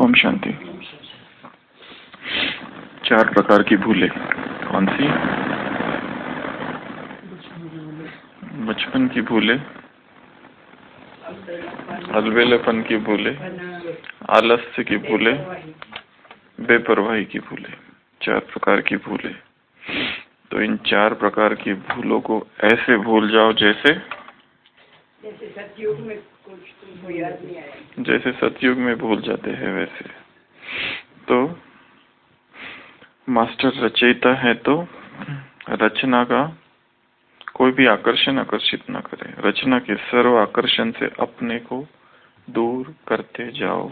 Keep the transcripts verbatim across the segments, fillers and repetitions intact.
ओम शांति। चार प्रकार की भूलें कौन सी? बचपन की भूलें, अलबेलेपन की भूलें, आलस्य की भूलें, बेपरवाही की भूलें। चार प्रकार की भूलें। तो इन चार प्रकार की भूलों को ऐसे भूल जाओ जैसे जैसे सतयुग में कुछ तुमको याद नहीं आया, जैसे सतयुग में भूल जाते हैं वैसे। तो मास्टर रचयिता है तो रचना का कोई भी आकर्षण आकर्षित ना करे। रचना के सर्व आकर्षण से अपने को दूर करते जाओ।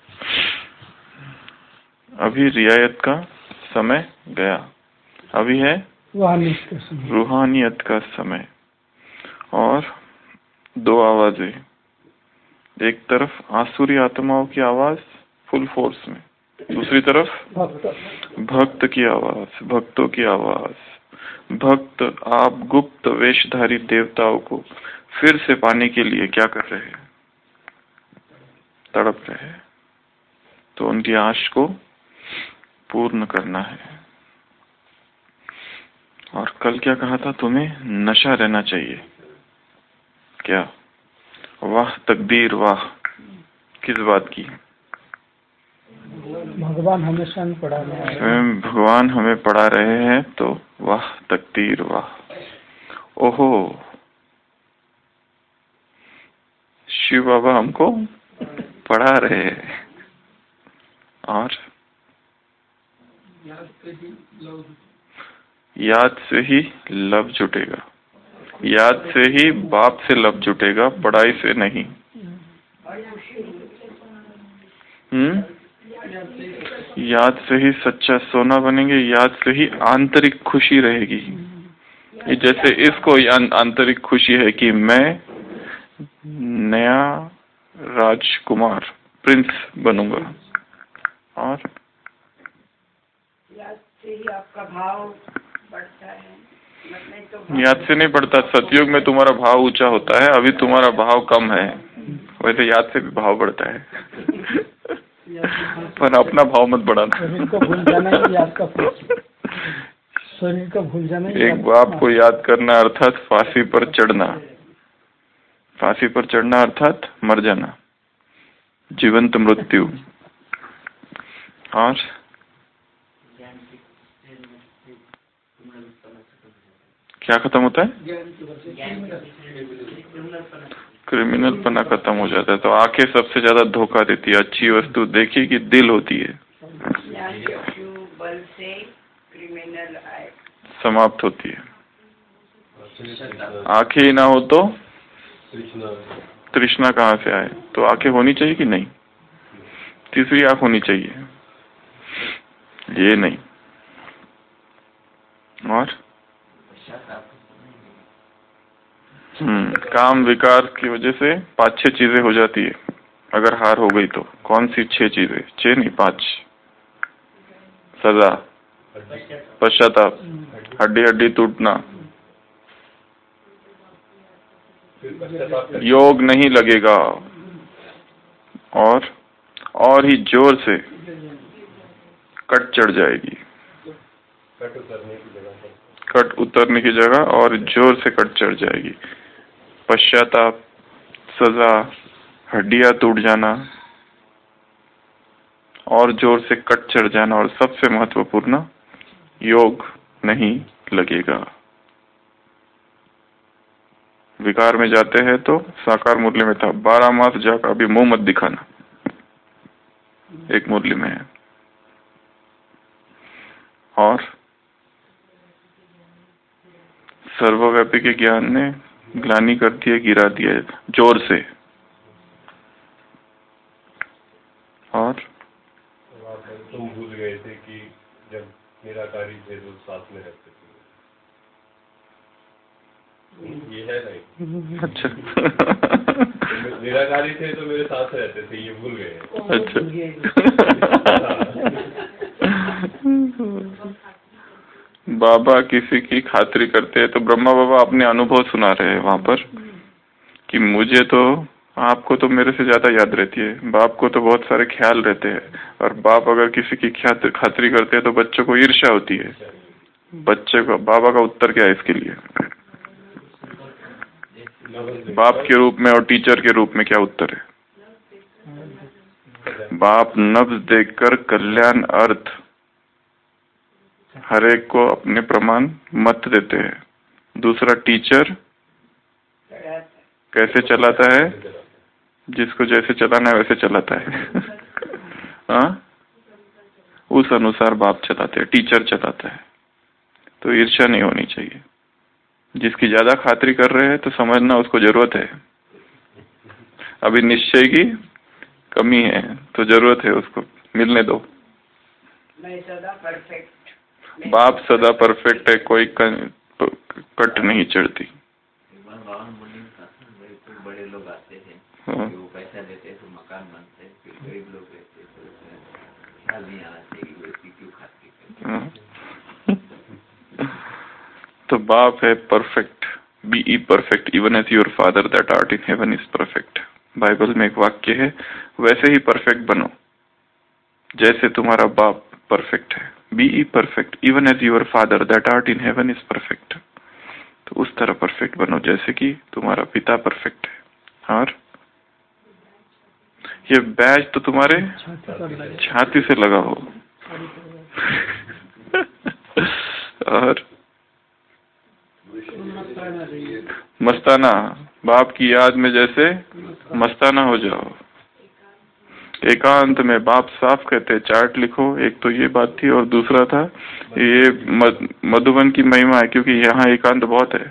अभी रियायत का समय गया, अभी है रूहानियत का समय। और दो आवाजें, एक तरफ आसुरी आत्माओं की आवाज फुल फोर्स में, दूसरी तरफ भक्त की आवाज, भक्तों की आवाज। भक्त आप गुप्त वेशधारी देवताओं को फिर से पाने के लिए क्या कर रहे हैं? तड़प रहे हैं। तो उनकी आश को पूर्ण करना है। और कल क्या कहा था? तुम्हें नशा रहना चाहिए। क्या? वाह तकदीर वाह। किस बात की? भगवान हमेशा पढ़ा रहे हैं। स्वयं भगवान हमें पढ़ा रहे हैं। तो वाह तकदीर वाह। ओहो, शिव बाबा हमको पढ़ा रहे हैं। और याद से ही लव जुटेगा। याद से ही बाप से लव जुटेगा, पढ़ाई से नहीं। हम्म याद से ही सच्चा सोना बनेंगे। याद से ही आंतरिक खुशी रहेगी। ये जैसे इसको आंतरिक खुशी है कि मैं नया राजकुमार प्रिंस बनूंगा। और याद से ही आपका भाव बढ़ता है। तो याद से नहीं बढ़ता। सतयुग में तुम्हारा भाव ऊंचा होता है, अभी तुम्हारा भाव कम है। वैसे याद से भी भाव बढ़ता है। पर अपना भाव मत बढ़ाना। शरीर को भूल जाना ही याद का शरीर को भूल जाना ही एक बाप को याद करना अर्थात फांसी पर चढ़ना। फांसी पर चढ़ना अर्थात मर जाना, जीवंत मृत्यु। और क्या खत्म होता है? क्रिमिनल पना खत्म हो जाता है। तो आंखें सबसे ज्यादा धोखा देती है। अच्छी वस्तु देखी कि दिल होती है, बल से क्रिमिनल समाप्त होती है। आंखें ही ना हो तो तृष्णा कहाँ से आए? तो आंखें होनी चाहिए कि नहीं? तीसरी आंख होनी चाहिए, ये नहीं। और हम्म काम विकार की वजह से पांच छह चीजें हो जाती है। अगर हार हो गई तो कौन सी छह चीजें? छह नहीं, पांच। सजा, पश्चाताप, हड्डी हड्डी टूटना, योग नहीं लगेगा, और और ही जोर से कट चढ़ जाएगी। कट उतरने की जगह और जोर से कट चढ़ जाएगी। पश्चाताप, सजा, हड्डियां टूट जाना, और जोर से कट चढ़ जाना, और सबसे महत्वपूर्ण योग नहीं लगेगा। विकार में जाते हैं तो साकार मुरली में था, बारह मास जाकर अभी मुंह मत दिखाना। एक मुरली में है। और सर्वव्यापी के ज्ञान ने ग्लानि कर दिया, गिरा दिया जोर से। और तुम भूल गए थे कि जब निराकारी थे तो साथ में रहते थे। ये है नहीं। अच्छा। निराकारी थे तो मेरे साथ रहते थे, ये भूल गए। अच्छा। बाबा किसी की खातिरी करते हैं तो ब्रह्मा बाबा अपने अनुभव सुना रहे हैं वहां पर कि मुझे तो आपको तो मेरे से ज्यादा याद रहती है, बाप को तो बहुत सारे ख्याल रहते हैं, और बाप अगर किसी की खातिरी करते हैं तो बच्चों को ईर्ष्या होती है। बच्चे को बाबा का उत्तर क्या है इसके लिए? बाप के रूप में और टीचर के रूप में क्या उत्तर है? बाप नब्ज देकर कल्याण अर्थ हर एक को अपने प्रमाण मत देते हैं। दूसरा टीचर कैसे चलाता है? जिसको जैसे चलाना है वैसे चलाता है। हाँ, उस अनुसार बाप चलाते हैं, टीचर चलाता है। तो ईर्ष्या नहीं होनी चाहिए। जिसकी ज्यादा खातिरी कर रहे हैं तो समझना उसको जरूरत है, अभी निश्चय की कमी है तो जरूरत है, उसको मिलने दो। मैं सदा परफेक्ट। बाप सदा परफेक्ट है, कोई कट नहीं चढ़ती। बड़े लोग आते हैं, हाँ। वो पैसा देते हैं तो मकान बनते हैं, फिर गरीब लोग रहते हैं तो ख्याल नहीं आना चाहिए वो इतनी क्यों खाती है। तो बाप है perfect, be ye perfect even as your father that art in heaven is perfect. Bible में एक वाक्य है, वैसे ही परफेक्ट बनो जैसे तुम्हारा बाप परफेक्ट है। Be ye perfect even as your father that art in heaven is perfect. तो उस तरह परफेक्ट बनो जैसे कि तुम्हारा पिता परफेक्ट है। और ये बैज तो तुम्हारे छाती से लगा हो। और मस्ताना, बाप की याद में जैसे मस्ताना हो जाओ। एकांत में बाप साफ कहते चार्ट लिखो। एक तो ये बात थी, और दूसरा था ये मधुबन की महिमा है, क्योंकि यहाँ एकांत बहुत है।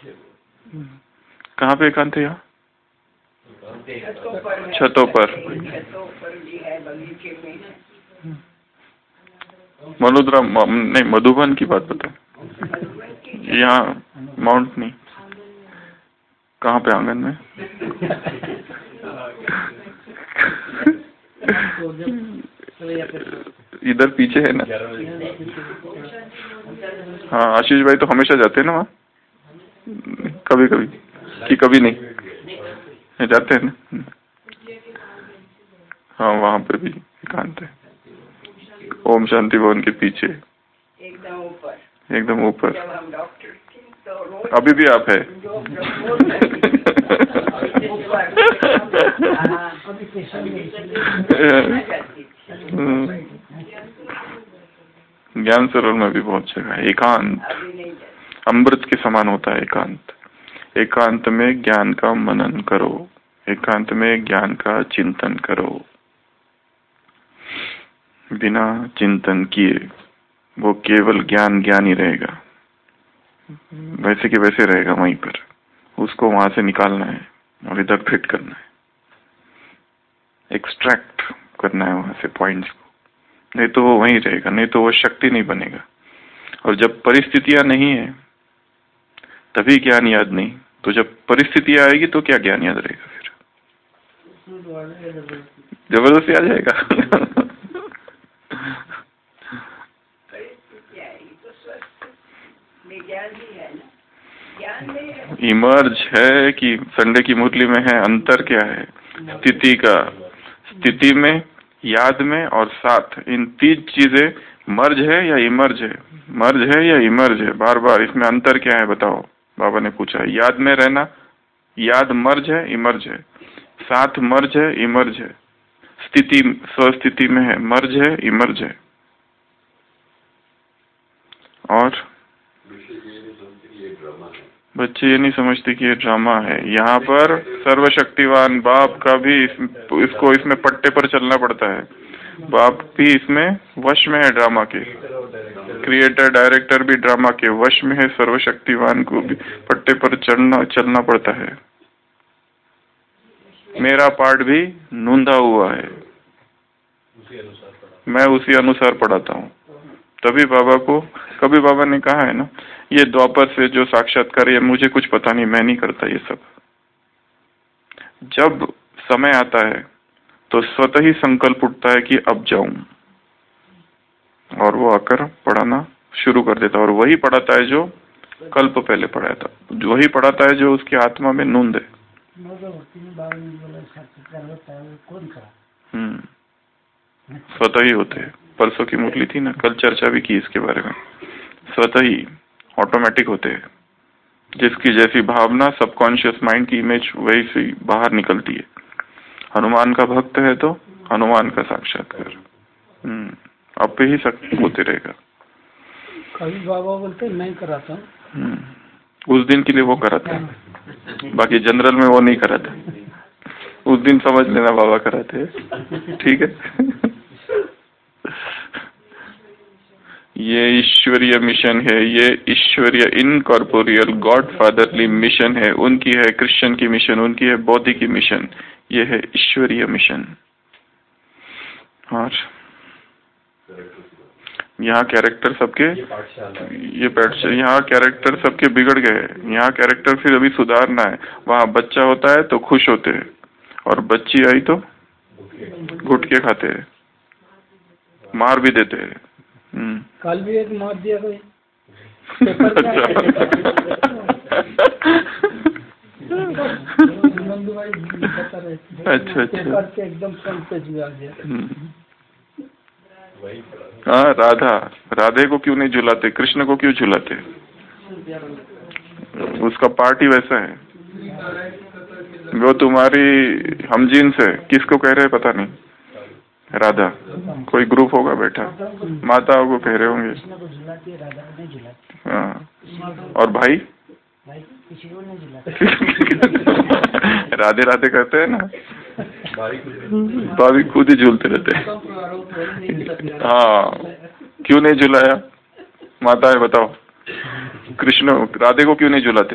कहाँ पे एकांत है? यहाँ छतों पर। मनोदरा नहीं, मधुबन की बात बताओ। यहाँ माउंट नहीं, कहाँ पे? आंगन में। इधर पीछे है ना। हाँ, आशीष भाई तो हमेशा जाते हैं ना वहाँ, कभी कभी कि कभी नहीं जाते हैं ना। हाँ, वहाँ पे भी एकांत है, ओम शांति भवन के पीछे एकदम ऊपर। एकदम ऊपर। अभी भी आप है। ज्ञान सरोवर में भी बहुत जगह है। एकांत अमृत के समान होता है। एकांत एकांत में ज्ञान का मनन करो, एकांत में ज्ञान का चिंतन करो। बिना चिंतन किए वो केवल ज्ञान ज्ञान ही रहेगा, वैसे के वैसे रहेगा वहीं पर। उसको वहां से निकालना है और इधर फिट करना है, एक्सट्रैक्ट करना है वहां से पॉइंट्स को, नहीं तो वो वहीं रहेगा, नहीं तो वो शक्ति नहीं बनेगा। और जब परिस्थितियां नहीं है तभी ज्ञान याद नहीं, तो जब परिस्थितियां आएगी तो क्या ज्ञान याद रहेगा? फिर जबरदस्ती आ जाएगा। इमर्ज है कि संडे की मुरली में है, अंतर क्या है? स्थिति का, स्थिति में, याद में और साथ, इन तीन चीजें मर्ज है या इमर्ज है? मर्ज है या इमर्ज है? बार बार इसमें अंतर क्या है बताओ? बाबा ने पूछा। याद में रहना, याद मर्ज है इमर्ज है, साथ मर्ज है इमर्ज है, स्थिति स्वस्थिति में है मर्ज है इमर्ज है। और बच्चे ये नहीं समझते कि ये ड्रामा है। यहाँ पर सर्वशक्तिवान बाप का भी इस, इसको इसमें पट्टे पर चलना पड़ता है। बाप भी इसमें वश में है, ड्रामा के क्रिएटर डायरेक्टर भी ड्रामा के वश में है। सर्वशक्तिवान को भी पट्टे पर चढ़ना चलना पड़ता है। मेरा पार्ट भी नूंदा हुआ है, मैं उसी अनुसार पढ़ाता हूँ। तभी बाबा को, कभी बाबा ने कहा है ना, ये द्वापर से जो साक्षात्कार है मुझे कुछ पता नहीं, मैं नहीं करता ये सब। जब समय आता है तो स्वतः ही संकल्प उठता है कि अब जाऊं, और वो आकर पढ़ाना शुरू कर देता है। और वही पढ़ाता है जो कल्प पहले पढ़ाया था, वही पढ़ाता है जो उसकी आत्मा में नूंद है। हम्म स्वतः ही होते हैं। परसों की मुरली थी ना, कल चर्चा भी की इसके बारे में। स्वतः ही ऑटोमेटिक होते हैं। जिसकी जैसी भावना सबकॉन्शियस माइंड की इमेज वही से बाहर निकलती है। हनुमान का भक्त है तो हनुमान का साक्षात्कार हम्म आप पे ही सब होते रहेगा। कभी बाबा बोलते नहीं कराता हूँ, उस दिन के लिए वो कराते हैं, बाकी जनरल में वो नहीं कराते। उस दिन समझ लेना बाबा कराते हैं, ठीक है। ये ईश्वरीय मिशन है, ये ईश्वरीय इनकॉर्पोरियल गॉड फादरली मिशन है। उनकी है क्रिश्चियन की मिशन, उनकी है बौद्ध की मिशन, ये है ईश्वरीय मिशन। और यहाँ कैरेक्टर सबके ये पाठशाला यहाँ कैरेक्टर सबके बिगड़ गए। यहाँ कैरेक्टर फिर अभी सुधारना है। वहाँ बच्चा होता है तो खुश होते हैं और बच्ची आई तो घुटके खाते हैं, मार भी देते हैं। कल भी एक मार दिया कोई। अच्छा अच्छा एकदम फ्रंट पेज में आ गया। हाँ राधा, राधे को क्यों नहीं झुलाते, कृष्ण को क्यों झुलाते? उसका पार्ट ही वैसा है। वो तुम्हारी हमजीन से किसको कह रहे पता नहीं, राधा कोई ग्रुप होगा बैठा, माताओं को कह रहे होंगे। हाँ और भाई राधे राधे कहते हैं ना, भाभी खुद ही झूलते रहते हैं। हाँ क्यों नहीं झुलाया माता है बताओ, कृष्ण राधे को क्यों नहीं झुलाते?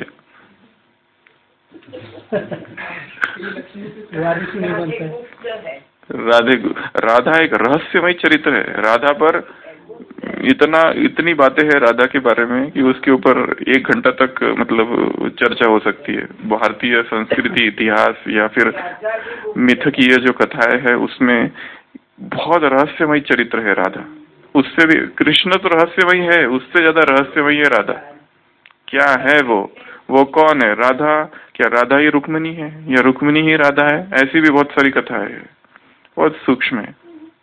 राधे राधा एक रहस्यमय चरित्र है। राधा पर इतना इतनी बातें हैं राधा के बारे में कि उसके ऊपर एक घंटा तक मतलब चर्चा हो सकती है। भारतीय संस्कृति इतिहास या फिर मिथकीय जो कथाएं है उसमें बहुत रहस्यमय चरित्र है राधा। उससे भी कृष्ण तो रहस्यमय है, उससे ज्यादा रहस्यमय है राधा। क्या है वो वो कौन है? राधा क्या राधा ही रुक्मिणी है या रुक्मिणी ही राधा है? ऐसी भी बहुत सारी कथाएं है, बहुत सूक्ष्म है।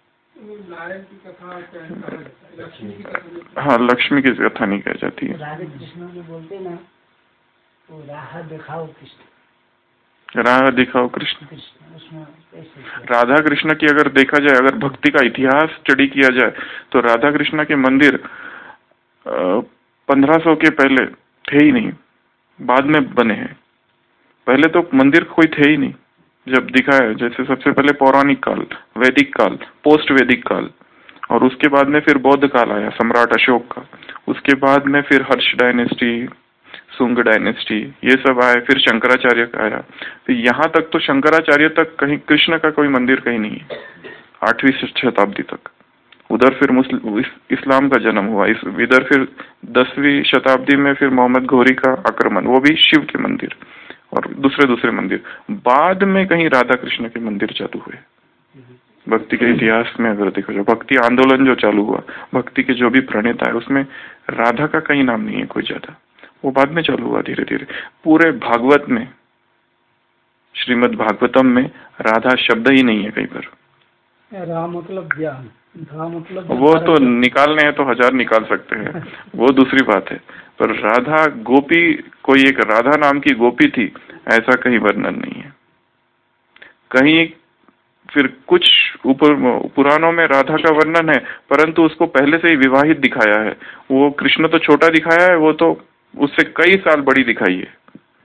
हाँ लक्ष्मी की कथा नहीं कह जाती है। राधे कृष्ण जो बोलते ना, तो राह दिखाओ कृष्ण, राह दिखाओ कृष्ण। राधा कृष्ण की अगर देखा जाए, अगर भक्ति का इतिहास स्टडी किया जाए तो राधा कृष्ण के मंदिर पंद्रह सौ के पहले थे ही नहीं, बाद में बने हैं। पहले तो मंदिर कोई थे ही नहीं जब दिखाया। जैसे सबसे पहले पौराणिक काल, वैदिक काल, पोस्ट वैदिक काल, और उसके बाद में फिर बौद्ध काल आया सम्राट अशोक का। उसके बाद में फिर हर्ष डायनेस्टी, सुंग डायनेस्टी, ये सब आए। फिर शंकराचार्य का आया। तो यहाँ तक तो शंकराचार्य तक कहीं कृष्ण का कोई मंदिर कहीं नहीं है, आठवीं शताब्दी तक। उधर फिर मुस्लिम इस्लाम का जन्म हुआ। इस इधर फिर दसवीं शताब्दी में फिर मोहम्मद घोरी का आक्रमण, वो भी शिव के मंदिर और दूसरे दूसरे मंदिर। बाद में कहीं राधा कृष्ण के मंदिर चालू हुए। भक्ति के इतिहास में अगर देखो, जो भक्ति आंदोलन जो चालू हुआ, भक्ति के जो भी प्रणेता है, उसमें राधा का कहीं नाम नहीं है कोई ज्यादा। वो बाद में चालू हुआ धीरे धीरे। पूरे भागवत में, श्रीमद् भागवतम में राधा शब्द ही नहीं है कहीं पर। राम मतलब ज्ञान, राम मतलब वो तो निकालने हैं तो हजार निकाल सकते हैं, वो दूसरी बात है। पर राधा गोपी, कोई एक राधा नाम की गोपी थी, ऐसा कहीं वर्णन नहीं है कहीं। फिर कुछ ऊपर पुराणों में राधा का वर्णन है, परंतु उसको पहले से ही विवाहित दिखाया है। वो कृष्ण तो छोटा दिखाया है, वो तो उससे कई साल बड़ी दिखाई है।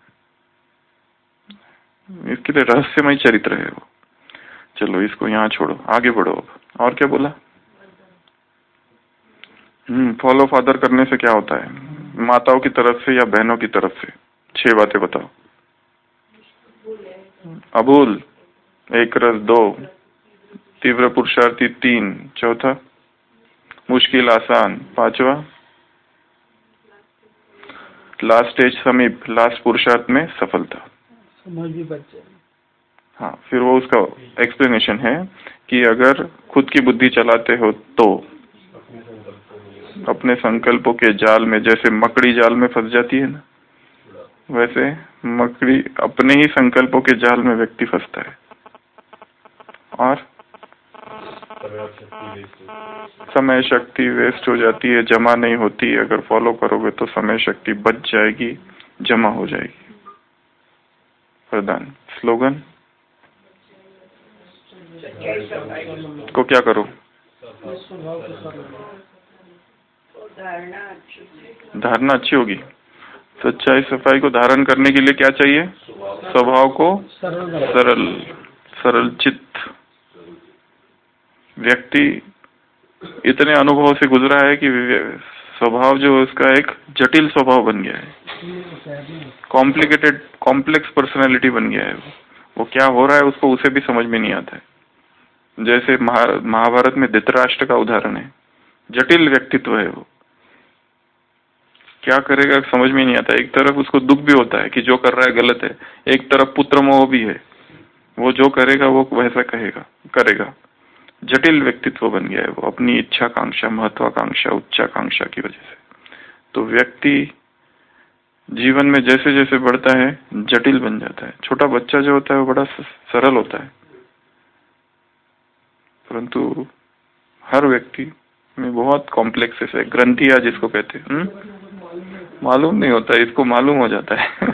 इसके लिए रहस्यमय चरित्र है वो। चलो इसको यहाँ छोड़ो, आगे बढ़ो। अब और क्या बोला? हम्म फॉलो फादर करने से क्या होता है? माताओं की तरफ से या बहनों की तरफ से? छह बातें बताओ। अबूल, एक रस दो, तीव्र पुरुषार्थी तीन, चौथा मुश्किल आसान, पांचवा लास्ट स्टेज समीप, लास्ट पुरुषार्थ में सफलता। समझ भी बच्चे। हाँ फिर वो उसका एक्सप्लेनेशन है कि अगर खुद की बुद्धि चलाते हो तो अपने संकल्पों के जाल में, जैसे मकड़ी जाल में फंस जाती है ना, वैसे मकड़ी अपने ही संकल्पों के जाल में व्यक्ति फंसता है और समय शक्ति वेस्ट हो जाती है, जमा नहीं होती। अगर फॉलो करोगे तो समय शक्ति बच जाएगी, जमा हो जाएगी। प्रधान स्लोगन को क्या करो? धारणा अच्छी होगी। सच्चाई सफाई को धारण करने के लिए क्या चाहिए? स्वभाव को सरल सरल चित्त। व्यक्ति इतने अनुभव से गुजरा है कि स्वभाव जो उसका एक जटिल स्वभाव बन गया है, कॉम्प्लिकेटेड कॉम्प्लेक्स पर्सनैलिटी बन गया है। वो वो क्या हो रहा है उसको उसे भी समझ में नहीं आता है। जैसे महाभारत में धृतराष्ट्र का उदाहरण है, जटिल व्यक्तित्व है। वो क्या करेगा समझ में नहीं आता। एक तरफ उसको दुख भी होता है कि जो कर रहा है गलत है, एक तरफ पुत्र मोह भी है, वो जो करेगा वो वैसा कहेगा करेगा। जटिल व्यक्तित्व बन गया है वो, अपनी इच्छाकांक्षा, महत्वाकांक्षा, उच्चाकांक्षा की वजह से। तो व्यक्ति जीवन में जैसे जैसे बढ़ता है जटिल बन जाता है। छोटा बच्चा जो होता है वो बड़ा सरल होता है, परंतु हर व्यक्ति में बहुत कॉम्प्लेक्सेस है, ग्रंथियां जिसको कहते हैं। मालूम नहीं होता, इसको मालूम हो जाता है।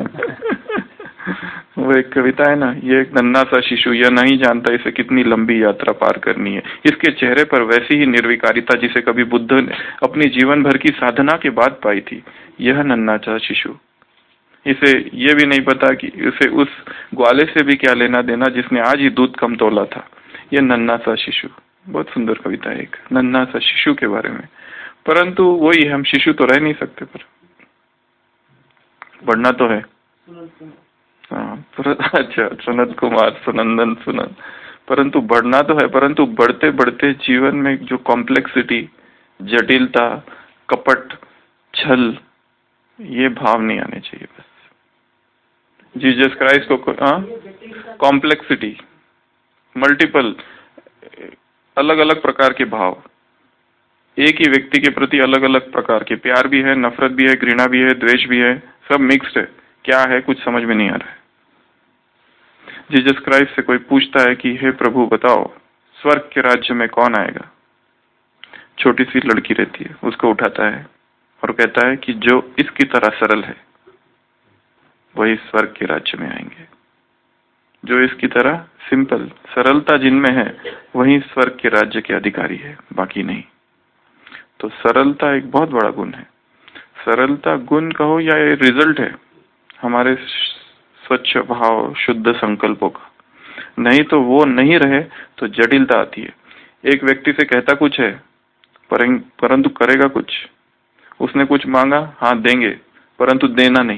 वो एक कविता है ना, ये एक नन्हा सा शिशु, यह नहीं जानता इसे कितनी लंबी यात्रा पार करनी है। इसके चेहरे पर वैसी ही निर्विकारिता जिसे कभी बुद्ध ने अपनी जीवन भर की साधना के बाद पाई थी। यह नन्हा सा शिशु, इसे ये भी नहीं पता कि उसे उस ग्वाले से भी क्या लेना देना जिसने आज ही दूध कम तोला था। यह नन्हा सा शिशु, बहुत सुंदर कविता है एक नन्हा सा शिशु के बारे में। परंतु वही, हम शिशु तो रह नहीं सकते, पर बढ़ना तो है। हाँ, अच्छा, सुनंद कुमार, सुनंदन सुनंद, परंतु बढ़ना तो है। परंतु बढ़ते बढ़ते जीवन में जो कॉम्प्लेक्सिटी, जटिलता, कपट, छल, ये भाव नहीं आने चाहिए। बस जीसस क्राइस्ट को कॉम्प्लेक्सिटी, मल्टीपल, अलग अलग प्रकार के भाव, एक ही व्यक्ति के प्रति अलग अलग प्रकार के प्यार भी है, नफरत भी है, घृणा भी है, द्वेष भी है, सब मिक्स्ड है। क्या है कुछ समझ में नहीं आ रहा है। जीसस क्राइस्ट से कोई पूछता है कि हे प्रभु बताओ, स्वर्ग के राज्य में कौन आएगा? छोटी सी लड़की रहती है, उसको उठाता है और कहता है कि जो इसकी तरह सरल है वही स्वर्ग के राज्य में आएंगे। जो इसकी तरह सिंपल, सरलता जिनमें है वही स्वर्ग के राज्य के अधिकारी है, बाकी नहीं। तो सरलता एक बहुत बड़ा गुण है। सरलता गुण कहो या ये रिजल्ट है हमारे स्वच्छ भाव, शुद्ध संकल्पों का। नहीं तो वो नहीं रहे तो जटिलता आती है। एक व्यक्ति से कहता कुछ है परंतु करेगा कुछ। उसने कुछ मांगा, हाँ देंगे, परंतु देना नहीं।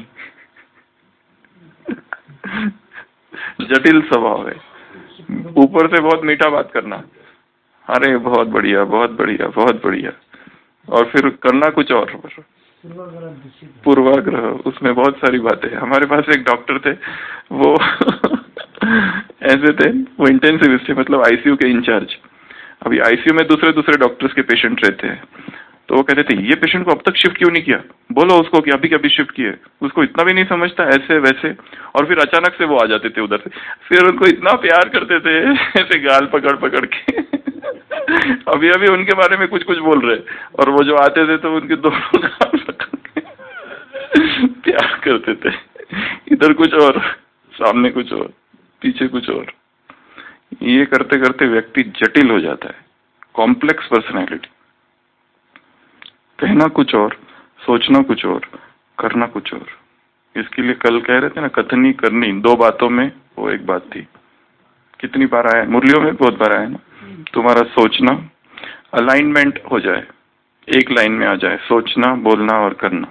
जटिल स्वभाव है। ऊपर से बहुत मीठा बात करना, अरे बहुत बढ़िया बहुत बढ़िया बहुत बढ़िया, और फिर करना कुछ और। पूर्वाग्रह, उसमें बहुत सारी बातें। हमारे पास एक डॉक्टर थे, वो ऐसे थे, वो इंटेंसिविस्ट थे, मतलब आईसीयू के इंचार्ज। अभी आईसीयू में दूसरे दूसरे डॉक्टर्स के पेशेंट रहते हैं, तो वो कहते थे ये पेशेंट को अब तक शिफ्ट क्यों नहीं किया, बोलो उसको कि अभी कभी शिफ्ट किए। उसको इतना भी नहीं समझता, ऐसे वैसे। और फिर अचानक से वो आ जाते थे उधर से, फिर उनको इतना प्यार करते थे ऐसे गाल पकड़ पकड़ के। अभी अभी उनके बारे में कुछ कुछ बोल रहे, और वो जो आते थे तो उनके दोनों गाल पकड़ के प्यार करते थे। इधर कुछ और, सामने कुछ और, पीछे कुछ और। ये करते करते व्यक्ति जटिल हो जाता है, कॉम्प्लेक्स पर्सनैलिटी। कहना कुछ और, सोचना कुछ और, करना कुछ और। इसके लिए कल कह रहे थे ना, कथनी करनी, दो बातों में वो एक बात थी। कितनी बार आया, मुरलियों में बहुत बार आया ना। तुम्हारा सोचना अलाइनमेंट हो जाए, एक लाइन में आ जाए, सोचना, बोलना और करना,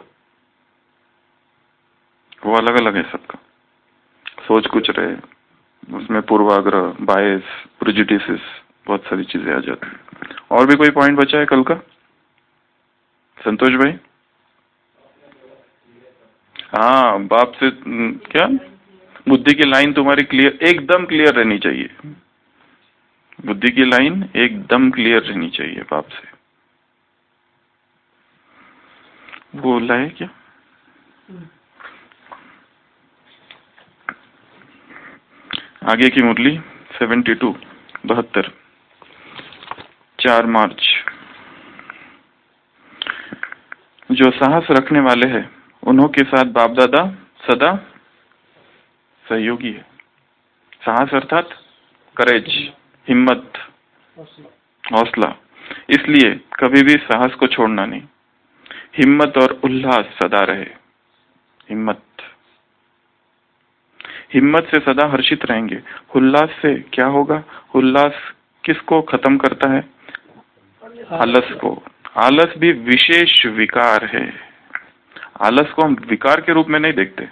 वो अलग अलग है सबका। सोच कुछ रहे, उसमें पूर्वाग्रह, बायस, प्रेजुडिसेस, बहुत सारी चीजें आ जाती हैं। और भी कोई पॉइंट बचा है कल का? संतोष भाई? हाँ, बाप से क्या, बुद्धि की लाइन तुम्हारी क्लियर, एकदम क्लियर रहनी चाहिए। बुद्धि की लाइन एकदम क्लियर रहनी चाहिए बाप से। बोला है क्या? आगे की मुरली सेवेंटी टू बहत्तर चार मार्च। जो साहस रखने वाले हैं उन्हों के साथ बाप दादा सदा सहयोगी है। साहस अर्थात करेज, हिम्मत, हौसला। इसलिए कभी भी साहस को छोड़ना नहीं। हिम्मत और उल्लास सदा रहे। हिम्मत हिम्मत से सदा हर्षित रहेंगे। उल्लास से क्या होगा? उल्लास किसको खत्म करता है? आलस को। आलस भी विशेष विकार है। आलस को हम विकार के रूप में नहीं देखते।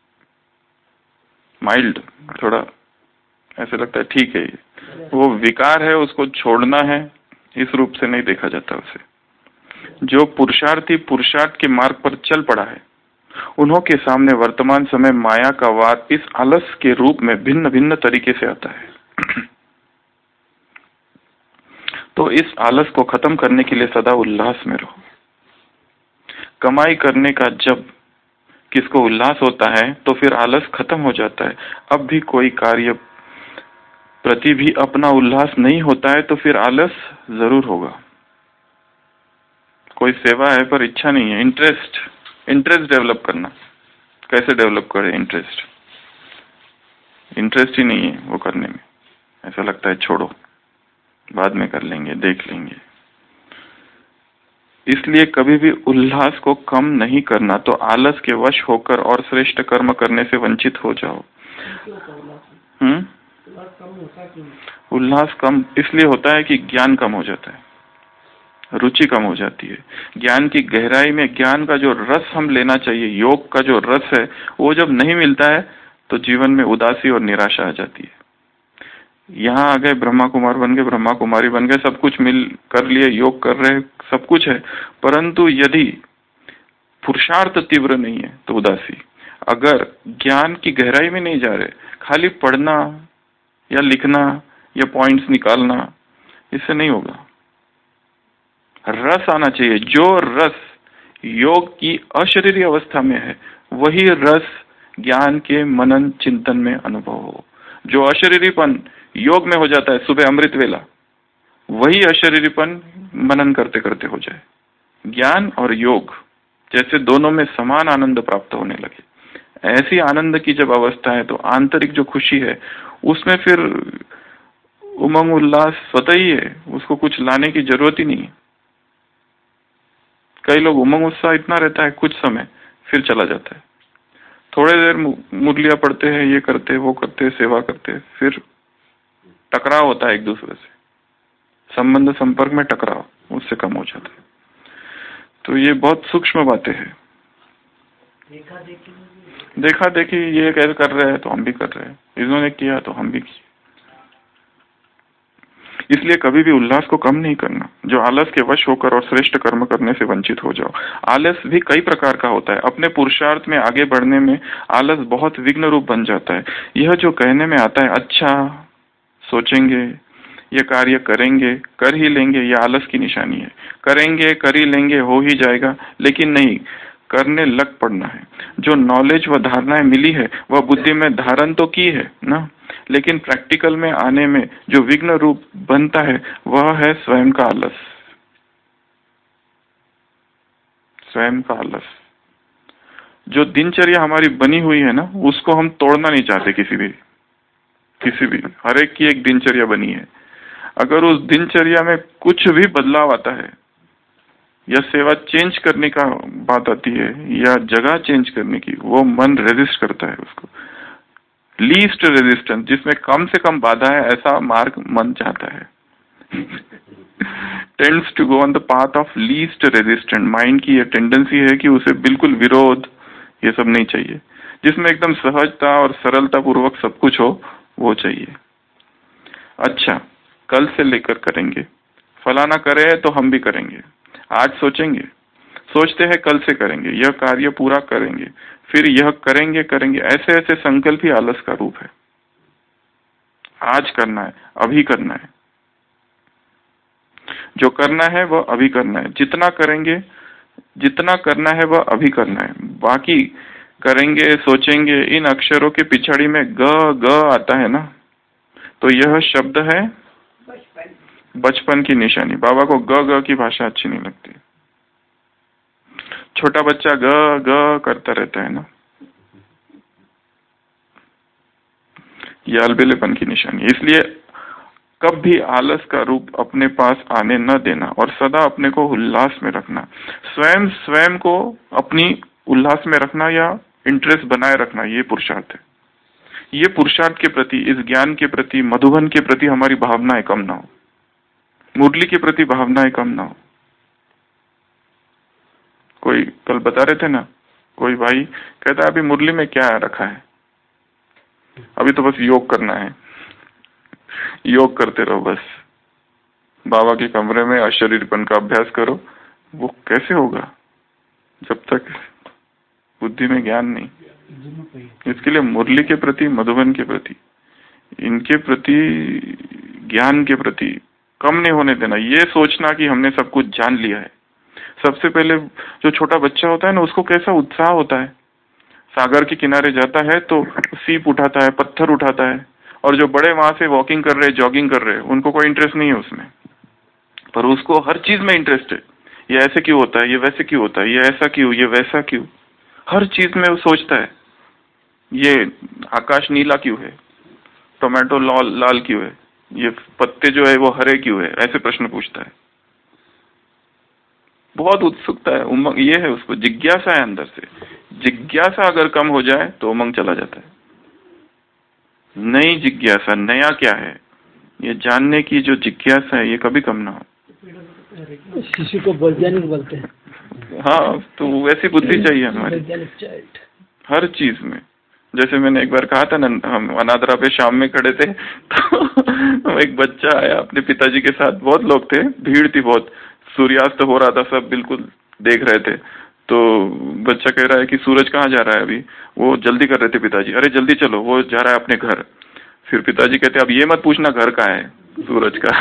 माइल्ड, थोड़ा ऐसे लगता है ठीक है, वो विकार है, उसको छोड़ना है, इस रूप से नहीं देखा जाता उसे। जो पुरुषार्थी पुरुषार्थ के मार्ग पर चल पड़ा है उन्हों के सामने वर्तमान समय माया का वार इस आलस के रूप में भिन्न भिन्न तरीके से आता है। तो इस आलस को खत्म करने के लिए सदा उल्लास में रहो। कमाई करने का जब किसको उल्लास होता है तो फिर आलस खत्म हो जाता है। अब भी कोई कार्य प्रति भी अपना उल्लास नहीं होता है तो फिर आलस जरूर होगा। कोई सेवा है पर इच्छा नहीं है, इंटरेस्ट इंटरेस्ट डेवलप करना। कैसे डेवलप करें इंटरेस्ट? इंटरेस्ट ही नहीं है वो करने में। ऐसा लगता है छोड़ो, बाद में कर लेंगे, देख लेंगे। इसलिए कभी भी उल्लास को कम नहीं करना, तो आलस के वश होकर और श्रेष्ठ कर्म करने से वंचित हो जाओ। हम्म उल्लास कम इसलिए होता है कि ज्ञान कम हो जाता है, रुचि कम हो जाती है। ज्ञान की गहराई में ज्ञान का जो रस हम लेना चाहिए, योग का जो रस है, वो जब नहीं मिलता है तो जीवन में उदासी और निराशा आ जाती है। यहाँ आ गए, ब्रह्मा कुमार बन गए, ब्रह्मा कुमारी बन गए, सब कुछ मिल कर लिए, योग कर रहे, सब कुछ है, परंतु यदि पुरुषार्थ तीव्र नहीं है तो उदासी। अगर ज्ञान की गहराई में नहीं जा रहे, खाली पढ़ना या लिखना या पॉइंट्स निकालना, इससे नहीं होगा। रस आना चाहिए। जो रस योग की अशरीरी अवस्था में है वही रस ज्ञान के मनन चिंतन में अनुभव हो। जो अशरीरीपन योग में हो जाता है सुबह अमृत वेला, वही अशरीरीपन मनन करते करते हो जाए। ज्ञान और योग जैसे दोनों में समान आनंद प्राप्त होने लगे। ऐसी आनंद की जब अवस्था है तो आंतरिक जो खुशी है उसमें फिर उमंग उल्लास स्वतः ही है, उसको कुछ लाने की जरूरत ही नहीं है। कई लोग उमंग उत्साह इतना रहता है कुछ समय, फिर चला जाता है। थोड़े देर मुरलियां पढ़ते हैं, ये करते हैं, वो करते हैं, सेवा करते हैं, फिर टकराव होता है एक दूसरे से, संबंध संपर्क में टकराव, उससे कम हो जाता है। तो ये बहुत सूक्ष्म बातें हैं। देखा देखी देखा देखी ये कैसे कर रहे हैं तो हम भी कर रहे हैं, इन्होंने किया तो हम भी किए। इसलिए कभी भी उल्लास को कम नहीं करना। जो आलस के वश होकर और श्रेष्ठ कर्म करने से वंचित हो जाओ। आलस भी कई प्रकार का होता है। अपने पुरुषार्थ में आगे बढ़ने में आलस बहुत विघ्न रूप बन जाता है। यह जो कहने में आता है, अच्छा सोचेंगे, ये कार्य करेंगे, कर ही लेंगे, यह आलस की निशानी है। करेंगे, कर ही लेंगे, हो ही जाएगा, लेकिन नहीं, करने लग पड़ना है। जो नॉलेज व धारणाएं मिली है वह बुद्धि में धारण तो की है ना, लेकिन प्रैक्टिकल में आने में जो विघ्न रूप बनता है वह है स्वयं का आलस। स्वयं का आलस। जो दिनचर्या हमारी बनी हुई है ना, उसको हम तोड़ना नहीं चाहते। किसी भी किसी भी हर एक की एक दिनचर्या बनी है। अगर उस दिनचर्या में कुछ भी बदलाव आता है या सेवा चेंज करने का बात आती है या जगह चेंज करने की, वो मन रेजिस्ट करता है उसको। लीस्ट रेजिस्टेंस, जिसमें कम से कम बाधा है, ऐसा मार्ग मन चाहता है। Tends to go on the path of least resistant. Mind की ये टेंडेंसी है कि उसे बिल्कुल विरोध, ये सब नहीं चाहिए। जिसमें एकदम सहजता और सरलता पूर्वक सब कुछ हो, वो चाहिए। अच्छा, कल से लेकर करेंगे, फलाना करे तो हम भी करेंगे। आज सोचेंगे, सोचते हैं कल से करेंगे, यह कार्य पूरा करेंगे, फिर यह करेंगे करेंगे ऐसे ऐसे संकल्प ही आलस का रूप है। आज करना है, अभी करना है। जो करना है वह अभी करना है। जितना करेंगे, जितना करना है वह अभी करना है। बाकी करेंगे, सोचेंगे, इन अक्षरों के पिछड़ी में ग ग आता है ना, तो यह शब्द है बचपन बचपन की निशानी। बाबा को ग ग की भाषा अच्छी नहीं लगती। छोटा बच्चा ग ग करता रहता है ना, यह अलबेलेपन की निशानी। इसलिए कभी आलस का रूप अपने पास आने न देना और सदा अपने को उल्लास में रखना। स्वयं स्वयं को अपनी उल्लास में रखना या इंटरेस्ट बनाए रखना, ये पुरुषार्थ है। ये पुरुषार्थ के प्रति, इस ज्ञान के प्रति, मधुबन के प्रति हमारी भावनाएं कम ना हो, मुरली के प्रति भावनाएं कम ना हो। कोई कल बता रहे थे ना, कोई भाई कहता है अभी मुरली में क्या रखा है, अभी तो बस योग करना है, योग करते रहो बस, बाबा के कमरे में अशरीरपन का अभ्यास करो। वो कैसे होगा जब तक बुद्धि में ज्ञान नहीं। इसके लिए मुरली के प्रति, मधुबन के प्रति, इनके प्रति, ज्ञान के प्रति कम नहीं होने देना। ये सोचना कि हमने सब कुछ जान लिया है। सबसे पहले जो छोटा बच्चा होता है ना, उसको कैसा उत्साह होता है, सागर के किनारे जाता है तो सीप उठाता है, पत्थर उठाता है, और जो बड़े वहां से वॉकिंग कर रहे, जॉगिंग कर रहे, उनको कोई इंटरेस्ट नहीं है उसमें, पर उसको हर चीज में इंटरेस्ट है। ये ऐसे क्यों होता है, ये वैसे क्यों होता है, ये ऐसा क्यों, ये वैसा क्यों, हर चीज में वो सोचता है। ये आकाश नीला क्यों है, टोमेटो लाल लाल क्यों है, ये पत्ते जो है वो हरे क्यों है, ऐसे प्रश्न पूछता है। बहुत उत्सुकता है, उमंग ये है, उसको जिज्ञासा है अंदर से। जिज्ञासा अगर कम हो जाए तो उमंग चला जाता है। नई जिज्ञासा, नया क्या है, ये जानने की जो जिज्ञासा है, ये कभी कम ना हो। शिशु को वैज्ञानिक बोलते हैं। हाँ, तो वैसी बुद्धि चाहिए हमारी हर चीज में। जैसे मैंने एक बार कहा था ना, हम अनादरा पे शाम में खड़े थे तो एक बच्चा आया अपने पिताजी के साथ, बहुत लोग थे, भीड़ थी बहुत, सूर्यास्त हो रहा था, सब बिल्कुल देख रहे थे। तो बच्चा कह रहा है कि सूरज कहाँ जा रहा है अभी, वो जल्दी कर रहे थे पिताजी, अरे जल्दी चलो, वो जा रहा है अपने घर। फिर पिताजी कहते अब ये मत पूछना घर कहाँ है सूरज का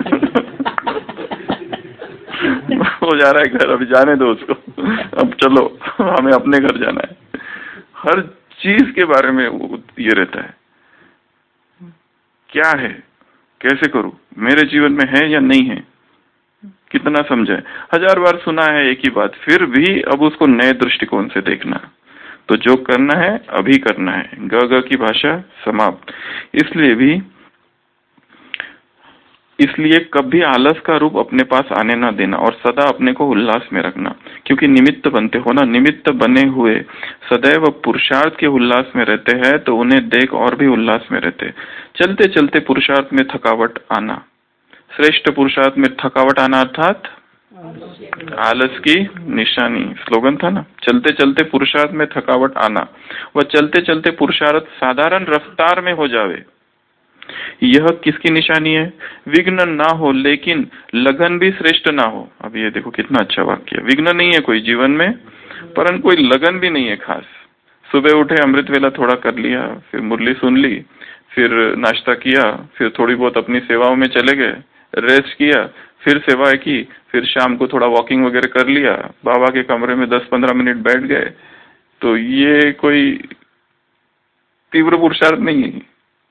वो जा रहा है घर, अभी जाने दो उसको, अब चलो हमें अपने घर जाना है। हर चीज के बारे में ये रहता है, क्या है, कैसे करूं, मेरे जीवन में है या नहीं है, कितना समझे। हजार बार सुना है एक ही बात, फिर भी अब उसको नए दृष्टिकोण से देखना। तो जो करना है अभी करना है। ग ग की भाषा समाप्त। इसलिए भी इसलिए कभी आलस का रूप अपने पास आने ना देना और सदा अपने को उल्लास में रखना, क्योंकि निमित्त बनते हो ना, निमित्त बने हुए सदैव पुरुषार्थ के उल्लास में रहते हैं तो उन्हें देख और भी उल्लास में रहते। चलते चलते पुरुषार्थ में थकावट आना, श्रेष्ठ पुरुषार्थ में थकावट आना अर्थात आलस की निशानी, स्लोगन था ना, चलते चलते पुरुषार्थ में थकावट आना, वह चलते चलते पुरुषार्थ साधारण रफ्तार में हो जावे, यह किसकी निशानी है। विघ्न ना हो लेकिन लगन भी श्रेष्ठ ना हो। अब ये देखो कितना अच्छा वाक्य है, विघ्न नहीं है कोई जीवन में, परंतु कोई लगन भी नहीं है खास। सुबह उठे, अमृत वेला थोड़ा कर लिया, फिर मुरली सुन ली, फिर नाश्ता किया, फिर थोड़ी बहुत अपनी सेवाओं में चले गए, रेस्ट किया, फिर सेवाएं की, फिर शाम को थोड़ा वॉकिंग वगैरह कर लिया, बाबा के कमरे में दस पंद्रह मिनट बैठ गए। तो ये कोई तीव्र पुरुषार्थ नहीं है।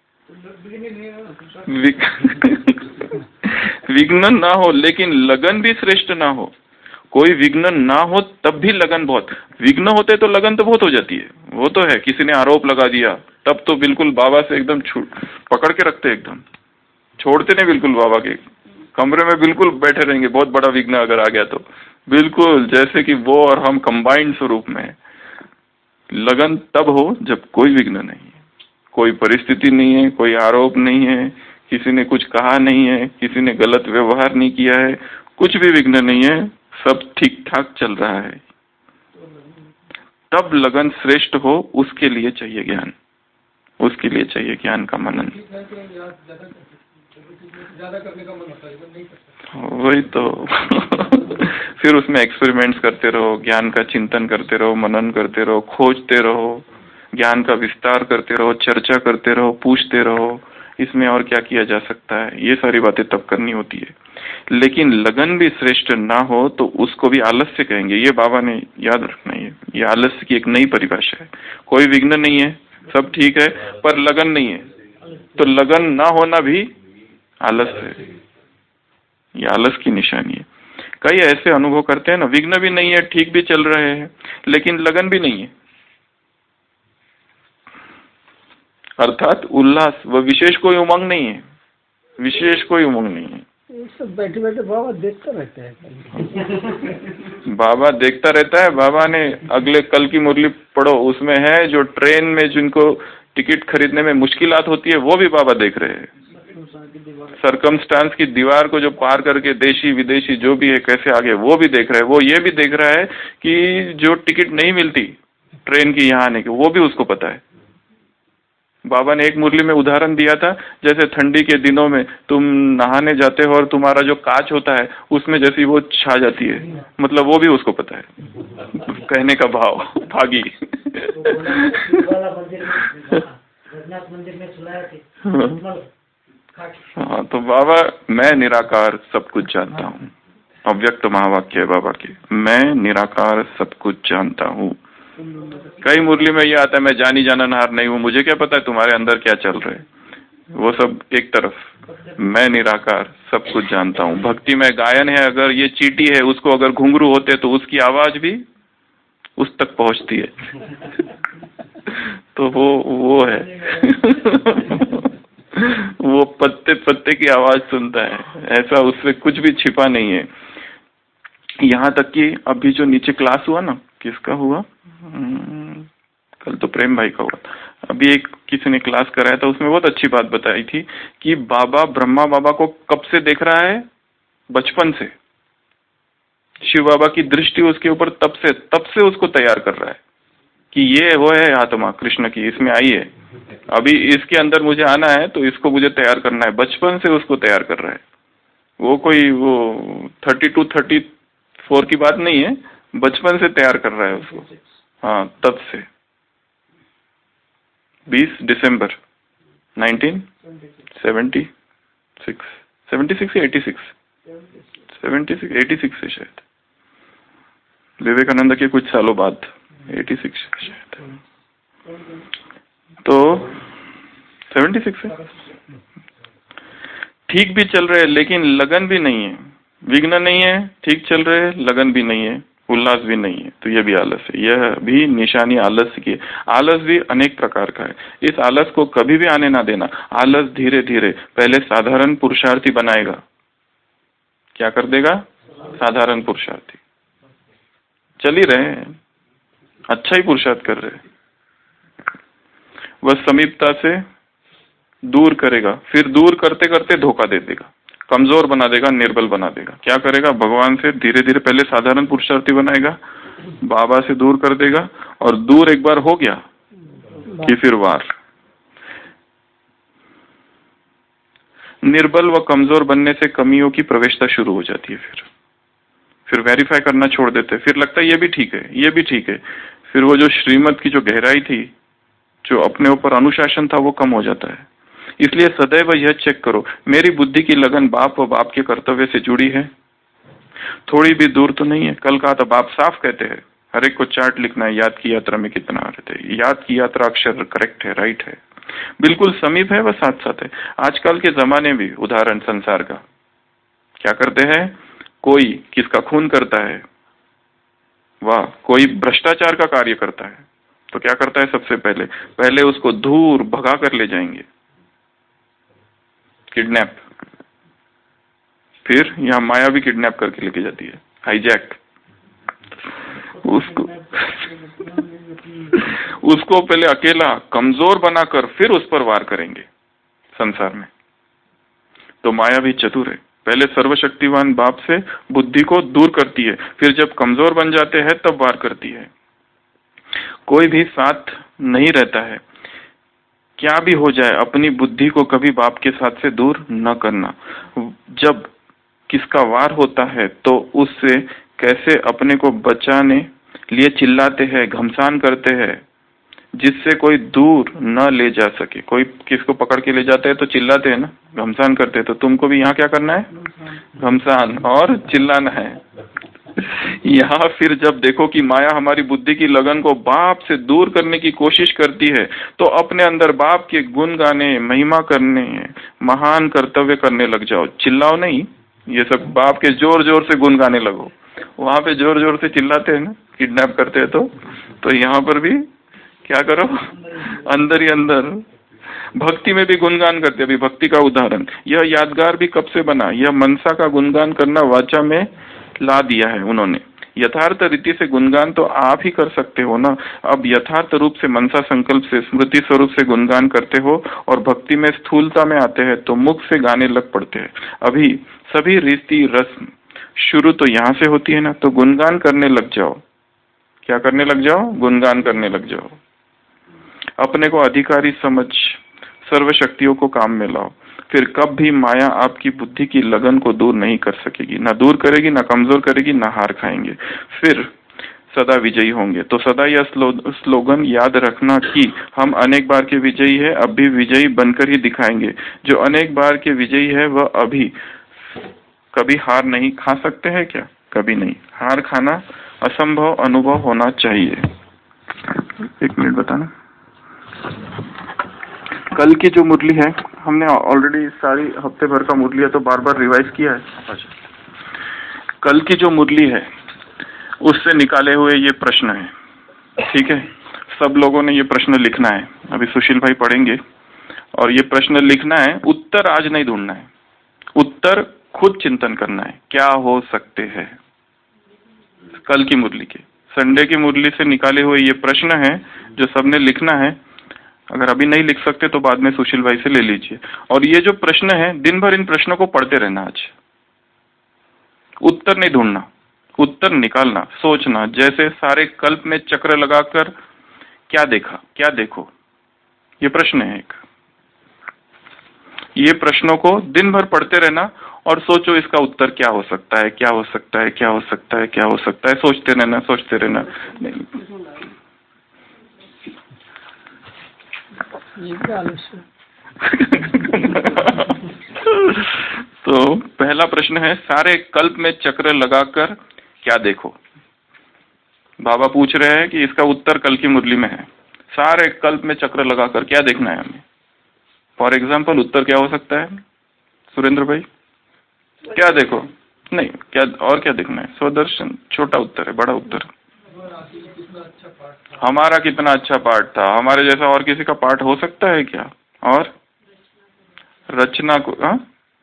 विघ्न ना हो लेकिन लगन भी श्रेष्ठ ना हो। कोई विघ्न ना हो तब भी लगन बहुत, विघ्न होते तो लगन तो बहुत हो जाती है, वो तो है। किसी ने आरोप लगा दिया तब तो बिल्कुल बाबा से एकदम पकड़ के रखते, एकदम छोड़ते नहीं, बिल्कुल बाबा के कमरे में बिल्कुल बैठे रहेंगे। बहुत बड़ा विघ्न अगर आ गया तो बिल्कुल जैसे कि वो और हम कंबाइंड स्वरूप में। लगन तब हो जब कोई विघ्न नहीं है, कोई परिस्थिति नहीं है, कोई आरोप नहीं है, किसी ने कुछ कहा नहीं है, किसी ने गलत व्यवहार नहीं किया है, कुछ भी विघ्न नहीं है, सब ठीक ठाक चल रहा है, तब लगन श्रेष्ठ हो। उसके लिए चाहिए ज्ञान, उसके लिए चाहिए ज्ञान का मनन। वही तो फिर उसमें एक्सपेरिमेंट्स करते रहो, ज्ञान का चिंतन करते रहो, मनन करते रहो, खोजते रहो, ज्ञान का विस्तार करते रहो, चर्चा करते रहो, पूछते रहो, इसमें और क्या किया जा सकता है, ये सारी बातें तब करनी होती है। लेकिन लगन भी श्रेष्ठ ना हो तो उसको भी आलस्य कहेंगे। ये बाबा ने याद रखना, है ये आलस्य की एक नई परिभाषा है। कोई विघ्न नहीं है, सब ठीक है, पर लगन नहीं है, तो लगन ना होना भी आलस है, ये आलस की निशानी है। कई ऐसे अनुभव करते हैं ना, विघ्न भी नहीं है, ठीक भी चल रहे हैं, लेकिन लगन भी नहीं है, अर्थात उल्लास व विशेष कोई उमंग नहीं है, विशेष कोई उमंग नहीं है। ये सब बैठे बैठे बाबा देखता रहता है। बाबा देखता रहता है। बाबा ने अगले कल की मुरली पढ़ो, उसमें है जो ट्रेन में जिनको टिकट खरीदने में मुश्किलात होती है वो भी बाबा देख रहे हैं। सरकमस्टांस की दीवार को जो पार करके देशी विदेशी जो भी है कैसे आगे, वो भी देख रहे हैं। वो ये भी देख रहा है कि जो टिकट नहीं मिलती ट्रेन की यहाँ आने की, वो भी उसको पता है। बाबा ने एक मुरली में उदाहरण दिया था, जैसे ठंडी के दिनों में तुम नहाने जाते हो और तुम्हारा जो कांच होता है उसमें जैसी वो छा जाती है, मतलब वो भी उसको पता है। कहने का भाव भागी। हाँ, तो बाबा मैं निराकार सब कुछ जानता हूँ, अव्यक्त महावाक्य है बाबा के, मैं निराकार सब कुछ जानता हूँ। कई मुरली में ये आता है मैं जानी जाननहार नहीं हूँ, मुझे क्या पता है तुम्हारे अंदर क्या चल रहा है, वो सब एक तरफ, मैं निराकार सब कुछ जानता हूँ। भक्ति में गायन है, अगर ये चींटी है उसको अगर घुंघरू होते तो उसकी आवाज भी उस तक पहुंचती है। तो वो वो है। वो पत्ते पत्ते की आवाज सुनता है, ऐसा उससे कुछ भी छिपा नहीं है। यहाँ तक कि अभी जो नीचे क्लास हुआ ना, किसका हुआ, कल तो प्रेम भाई का हुआ, अभी एक किसी ने क्लास कराया था, उसमें बहुत अच्छी बात बताई थी कि बाबा ब्रह्मा बाबा को कब से देख रहा है, बचपन से। शिव बाबा की दृष्टि उसके ऊपर तब से तब से उसको तैयार कर रहा है कि ये वो है आत्मा कृष्ण की, इसमें आई है, अभी इसके अंदर मुझे आना है तो इसको मुझे तैयार करना है। बचपन से उसको तैयार कर रहा है। वो कोई वो थर्टी टू थर्टी फोर की बात नहीं है, बचपन से तैयार कर रहा है उसको। हाँ, तब से बीस दिसंबर nineteen seventy six seventy six या eighty six seventy six eighty six है शायद, विवेकानंद के कुछ सालों बाद, एटी सिक्स शायद, तो सेवेंटी सिक्स है। ठीक भी चल रहे हैं लेकिन लगन भी नहीं है, विघ्न नहीं है, ठीक चल रहे हैं, लगन भी नहीं है, उल्लास भी नहीं है, तो यह भी आलस है। यह भी निशानी आलस की है। आलस भी अनेक प्रकार का है, इस आलस को कभी भी आने ना देना। आलस धीरे धीरे पहले साधारण पुरुषार्थी बनाएगा। क्या कर देगा? साधारण पुरुषार्थी। चल ही रहे हैं, अच्छा ही पुरुषार्थ कर रहे हैं, वह समीपता से दूर करेगा, फिर दूर करते करते धोखा दे देगा, कमजोर बना देगा, निर्बल बना देगा। क्या करेगा? भगवान से धीरे धीरे पहले साधारण पुरुषार्थी बनाएगा, बाबा से दूर कर देगा, और दूर एक बार हो गया कि फिर वार। निर्बल व कमजोर बनने से कमियों की प्रवेशता शुरू हो जाती है। फिर फिर वेरीफाई करना छोड़ देते, फिर लगता है ये भी ठीक है, ये भी ठीक है। फिर वो जो श्रीमत की जो गहराई थी, जो अपने ऊपर अनुशासन था, वो कम हो जाता है। इसलिए सदैव यह चेक करो, मेरी बुद्धि की लगन बाप व बाप के कर्तव्य से जुड़ी है, थोड़ी भी दूर तो नहीं है। कल का तो बाप साफ कहते हैं, हर एक को चार्ट लिखना है, याद की यात्रा में कितना आ रहे थे। याद की यात्रा अक्षर करेक्ट है, राइट है, बिल्कुल समीप है, वह साथ साथ है। आजकल के जमाने में उदाहरण संसार का क्या करते हैं, कोई किसका खून करता है, वाह, कोई भ्रष्टाचार का कार्य करता है, तो क्या करता है, सबसे पहले पहले उसको दूर भगा कर ले जाएंगे, किडनैप। फिर यहाँ माया भी किडनैप करके लेके जाती है, हाईजैक। उसको उसको पहले अकेला कमजोर बनाकर फिर उस पर वार करेंगे संसार में। तो माया भी चतुर है, पहले सर्वशक्तिवान बाप से बुद्धि को दूर करती है, फिर जब कमजोर बन जाते हैं तब वार करती है। कोई भी साथ नहीं रहता है, क्या भी हो जाए अपनी बुद्धि को कभी बाप के साथ से दूर न करना। जब किसका वार होता है तो उससे कैसे अपने को बचाने लिए चिल्लाते हैं, घमसान करते हैं, जिससे कोई दूर न ले जा सके। कोई किसको पकड़ के ले जाते हैं तो चिल्लाते हैं ना, घमसान करते हैं। तो तुमको भी यहाँ क्या करना है, घमसान और चिल्लाना है। यहाँ फिर जब देखो कि माया हमारी बुद्धि की लगन को बाप से दूर करने की कोशिश करती है, तो अपने अंदर बाप के गुण गाने, महिमा करने, महान कर्तव्य करने लग जाओ। चिल्लाओ नहीं, ये सब बाप के जोर जोर से गुण गाने लगो। वहां पे जोर जोर से चिल्लाते हैं ना, किडनैप करते हैं, तो तो यहाँ पर भी क्या करो, अंदर ही अंदर भक्ति में भी गुणगान करते। अभी भक्ति का उदाहरण, यह यादगार भी कब से बना, यह मनसा का गुणगान करना वाचा में ला दिया है उन्होंने। यथार्थ रीति से गुणगान तो आप ही कर सकते हो ना। अब यथार्थ रूप से मनसा संकल्प से स्मृति स्वरूप से गुणगान करते हो और भक्ति में स्थूलता में आते हैं तो मुख से गाने लग पड़ते हैं। अभी सभी रीति रस्म शुरू तो यहाँ से होती है ना, तो गुणगान करने लग जाओ। क्या करने लग जाओ? गुणगान करने लग जाओ। अपने को अधिकारी समझ सर्व शक्तियों को काम में लाओ। फिर कब भी माया आपकी बुद्धि की लगन को दूर नहीं कर सकेगी, ना दूर करेगी, ना कमजोर करेगी, ना हार खाएंगे। फिर सदा विजयी होंगे। तो सदा यह स्लोगन याद रखना कि हम अनेक बार के विजयी है, अब भी विजयी बनकर ही दिखाएंगे। जो अनेक बार के विजयी है वह अभी कभी हार नहीं खा सकते हैं क्या? कभी नहीं। हार खाना असंभव अनुभव होना चाहिए। एक मिनट बताना। कल की जो मुरली है, हमने ऑलरेडी सारी हफ्ते भर का मुरली है तो बार बार रिवाइज किया है। अच्छा, कल की जो मुरली है उससे निकाले हुए ये प्रश्न है, ठीक है। सब लोगों ने ये प्रश्न लिखना है। अभी सुशील भाई पढ़ेंगे और ये प्रश्न लिखना है। उत्तर आज नहीं ढूंढना है, उत्तर खुद चिंतन करना है। क्या हो सकते हैं कल की मुरली के, संडे की मुरली से निकाले हुए ये प्रश्न है जो सबने लिखना है। अगर अभी नहीं लिख सकते तो बाद में सुशील भाई से ले लीजिए। और ये जो प्रश्न है, दिन भर इन प्रश्नों को पढ़ते रहना। आज उत्तर नहीं ढूंढना, उत्तर निकालना, सोचना। जैसे सारे कल्प में चक्र लगाकर क्या देखा, क्या देखो, ये प्रश्न है एक। ये प्रश्नों को दिन भर पढ़ते रहना और सोचो इसका उत्तर क्या हो सकता है, क्या हो सकता है, क्या हो सकता है, क्या हो सकता है। सोचते रहना, सोचते रहना। तो पहला प्रश्न है, सारे कल्प में चक्र लगाकर क्या देखो। बाबा पूछ रहे हैं कि इसका उत्तर कल की मुरली में है। सारे कल्प में चक्र लगाकर क्या देखना है हमें। फॉर एग्जाम्पल उत्तर क्या हो सकता है सुरेंद्र भाई? क्या देखो नहीं, क्या और क्या देखना है? स्वदर्शन छोटा उत्तर है, बड़ा उत्तर हमारा कितना अच्छा पाठ था। हमारे जैसा और किसी का पाठ हो सकता है क्या? और रचना को, हाँ,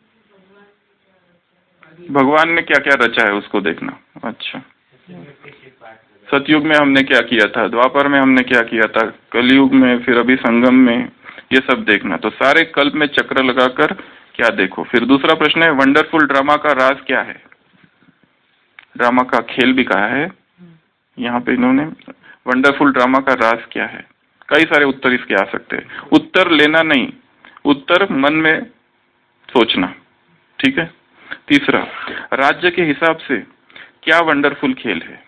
भगवान ने क्या क्या रचा है उसको देखना। अच्छा, सतयुग में हमने क्या किया था, द्वापर में हमने क्या किया था, कलयुग में, फिर अभी संगम में, ये सब देखना। तो सारे कल्प में चक्र लगाकर क्या देखो। फिर दूसरा प्रश्न है, वंडरफुल ड्रामा का राज क्या है। ड्रामा का खेल भी कहा है यहाँ पे इन्होंने। वंडरफुल ड्रामा का राज क्या है। कई सारे उत्तर इसके आ सकते हैं। उत्तर लेना नहीं, उत्तर मन में सोचना, ठीक है। तीसरा, राज्य के हिसाब से क्या वंडरफुल खेल है।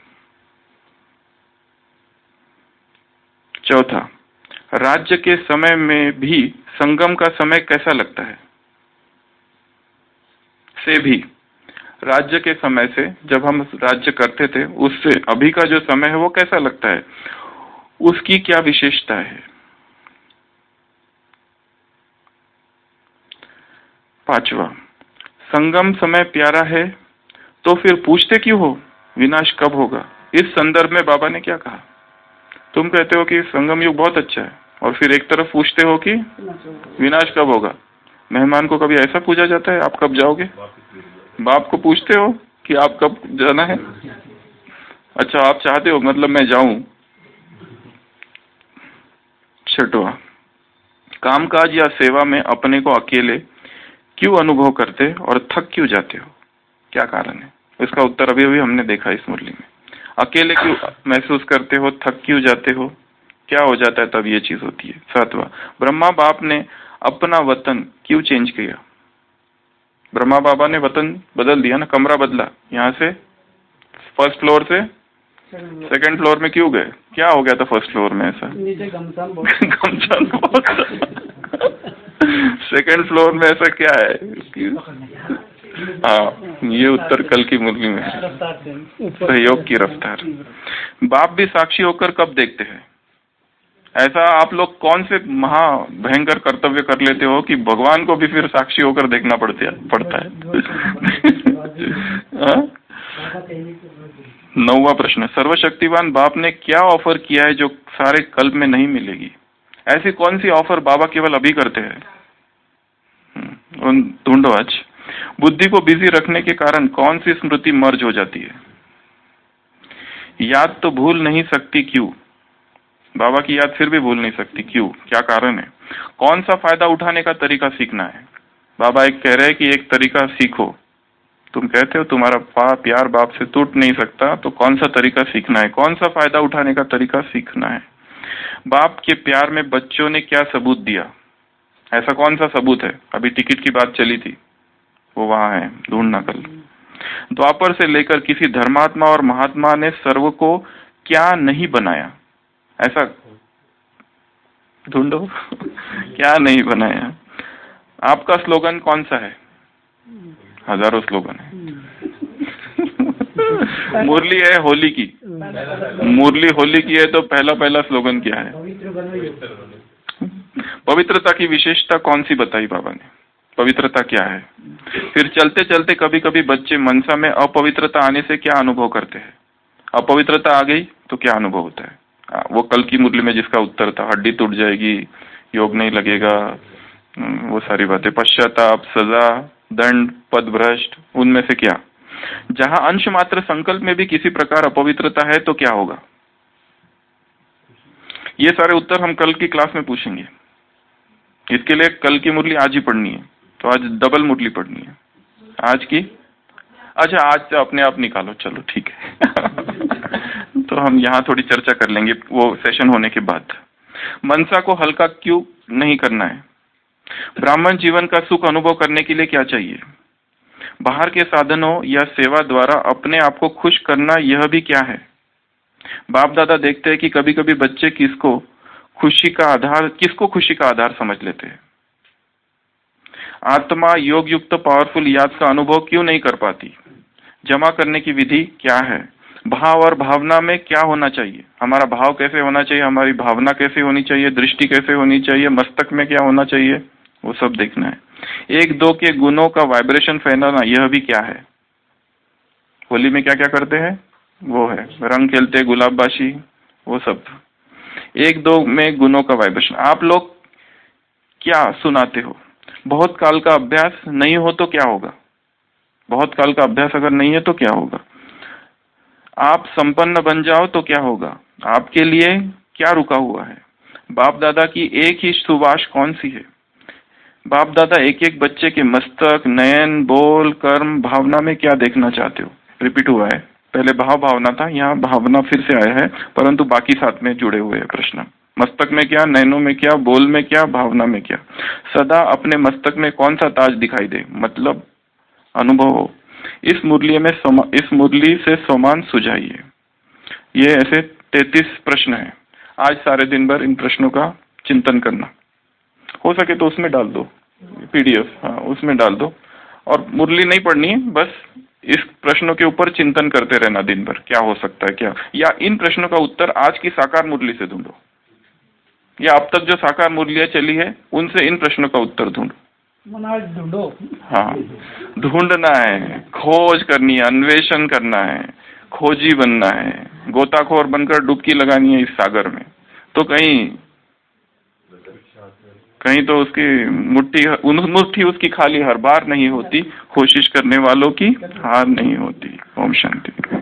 चौथा, राज्य के समय में भी संगम का समय कैसा लगता है। से भी, राज्य के समय से, जब हम राज्य करते थे उससे अभी का जो समय है वो कैसा लगता है, उसकी क्या विशेषता है। पांचवा, संगम समय प्यारा है तो फिर पूछते क्यों हो विनाश कब होगा। इस संदर्भ में बाबा ने क्या कहा। तुम कहते हो कि संगम युग बहुत अच्छा है और फिर एक तरफ पूछते हो कि विनाश कब होगा। मेहमान को कभी ऐसा पूछा जाता है, आप कब जाओगे। बाप को पूछते हो कि आप कब जाना है। अच्छा, आप चाहते हो मतलब मैं जाऊं। छठवां, कामकाज या सेवा में अपने को अकेले क्यों अनुभव करते और थक क्यों जाते हो, क्या कारण है। इसका उत्तर अभी अभी हमने देखा इस मुरली में। अकेले क्यों महसूस करते हो, थक क्यों जाते हो, क्या हो जाता है तब ये चीज होती है। सातवां, ब्रह्मा बाप ने अपना वतन क्यों चेंज किया। ब्रह्मा बाबा ने वतन बदल दिया ना, कमरा बदला, यहाँ से फर्स्ट फ्लोर से सेकंड फ्लोर में क्यों गए, क्या हो गया था फर्स्ट फ्लोर में ऐसा। घमसान सेकंड फ्लोर में ऐसा क्या है। हाँ, ये उत्तर कल की मुरली में है, सहयोग की रफ्तार। बाप भी साक्षी होकर कब देखते हैं? ऐसा आप लोग कौन से महा भयंकर कर्तव्य कर लेते हो कि भगवान को भी फिर साक्षी होकर देखना पड़ता है पड़ता है नौवा प्रश्न, सर्वशक्तिवान बाप ने क्या ऑफर किया है जो सारे कल्प में नहीं मिलेगी? ऐसी कौन सी ऑफर बाबा केवल अभी करते हैं? ढूंढो आज। बुद्धि को बिजी रखने के कारण कौन सी स्मृति मर्ज हो जाती है? याद तो भूल नहीं सकती, क्यों? बाबा की याद फिर भी भूल नहीं सकती, क्यों? क्या कारण है? कौन सा फायदा उठाने का तरीका सीखना है? बाबा एक कह रहे हैं कि एक तरीका सीखो। तुम कहते हो तुम्हारा प्यार बाप से टूट नहीं सकता, तो कौन सा तरीका सीखना है? कौन सा फायदा उठाने का तरीका सीखना है? बाप के प्यार में बच्चों ने क्या सबूत दिया? ऐसा कौन सा सबूत है? अभी टिकट की बात चली थी, वो वहां है, ढूंढना कल। द्वापर से लेकर किसी धर्मात्मा और महात्मा ने सर्व को क्या नहीं बनाया? ऐसा ढूंढो क्या नहीं बनाया? आपका स्लोगन कौन सा है? हजारों स्लोगन है। मुरली है होली की, मुरली होली की है, तो पहला पहला स्लोगन क्या है? पवित्रता की विशेषता कौन सी बताई बाबा ने? पवित्रता क्या है? फिर चलते चलते कभी कभी बच्चे मनसा में अपवित्रता आने से क्या अनुभव करते हैं? अपवित्रता आ गई तो क्या अनुभव होता है? आ, वो कल की मुरली में जिसका उत्तर था, हड्डी टूट जाएगी, योग नहीं लगेगा, वो सारी बातें, पश्चाताप, सजा, दंड, पद भ्रष्ट, उनमें से क्या? जहां अंश मात्र संकल्प में भी किसी प्रकार अपवित्रता है तो क्या होगा? ये सारे उत्तर हम कल की क्लास में पूछेंगे। इसके लिए कल की मुरली आज ही पढ़नी है, तो आज डबल मुरली पढ़नी है आज की। अच्छा, आज तो अपने आप निकालो, चलो ठीक है। तो हम यहाँ थोड़ी चर्चा कर लेंगे वो सेशन होने के बाद। मनसा को हल्का क्यों नहीं करना है? ब्राह्मण जीवन का सुख अनुभव करने के लिए क्या चाहिए? बाहर के साधनों या सेवा द्वारा अपने आप को खुश करना, यह भी क्या है? बाप दादा देखते हैं कि कभी कभी बच्चे किसको खुशी का आधार किसको खुशी का आधार समझ लेते हैं। आत्मा योग युक्त पावरफुल याद का अनुभव क्यों नहीं कर पाती? जमा करने की विधि क्या है? भाव और भावना में क्या होना चाहिए? हमारा भाव कैसे होना चाहिए? हमारी भावना कैसे होनी चाहिए? दृष्टि कैसे होनी चाहिए? मस्तक में क्या होना चाहिए? वो सब देखना है। एक दो के गुणों का वाइब्रेशन फैलाना, यह भी क्या है? होली में क्या क्या करते हैं? वो है रंग खेलते, गुलाबबाशी, वो सब। एक दो में गुणों का वाइब्रेशन। आप लोग क्या सुनाते हो? बहुत काल का अभ्यास नहीं हो तो क्या होगा? बहुत काल का अभ्यास अगर नहीं है तो क्या होगा? आप संपन्न बन जाओ तो क्या होगा? आपके लिए क्या रुका हुआ है? बाप दादा की एक ही सुवास कौन सी है? बाप दादा एक एक बच्चे के मस्तक, नयन, बोल, कर्म, भावना में क्या देखना चाहते हो? रिपीट हुआ है, पहले भाव भावना था, यहाँ भावना फिर से आया है, परंतु बाकी साथ में जुड़े हुए हैं प्रश्न। मस्तक में क्या, नयनों में क्या, बोल में क्या, भावना में क्या? सदा अपने मस्तक में कौन सा ताज दिखाई दे, मतलब अनुभव हो। इस मुरली में इस मुरली से सोमान सुझाइए। ये ऐसे तैतीस प्रश्न हैं। आज सारे दिन भर इन प्रश्नों का चिंतन करना, हो सके तो उसमें डाल दो पीडीएफ, हाँ उसमें डाल दो। और मुरली नहीं पढ़नी है, बस इस प्रश्नों के ऊपर चिंतन करते रहना दिन भर, क्या हो सकता है क्या, या इन प्रश्नों का उत्तर आज की साकार मुरली से ढूंढो, या अब तक जो साकार मुरलियां चली है उनसे इन प्रश्नों का उत्तर ढूंढो। ढूंढो, हाँ ढूंढना है, खोज करनी है, अन्वेषण करना है, खोजी बनना है, गोताखोर बनकर डुबकी लगानी है इस सागर में। तो कहीं कहीं तो उसकी मुट्ठी मुट्ठी उसकी खाली हर बार नहीं होती, कोशिश करने वालों की हार नहीं होती। ओम शांति।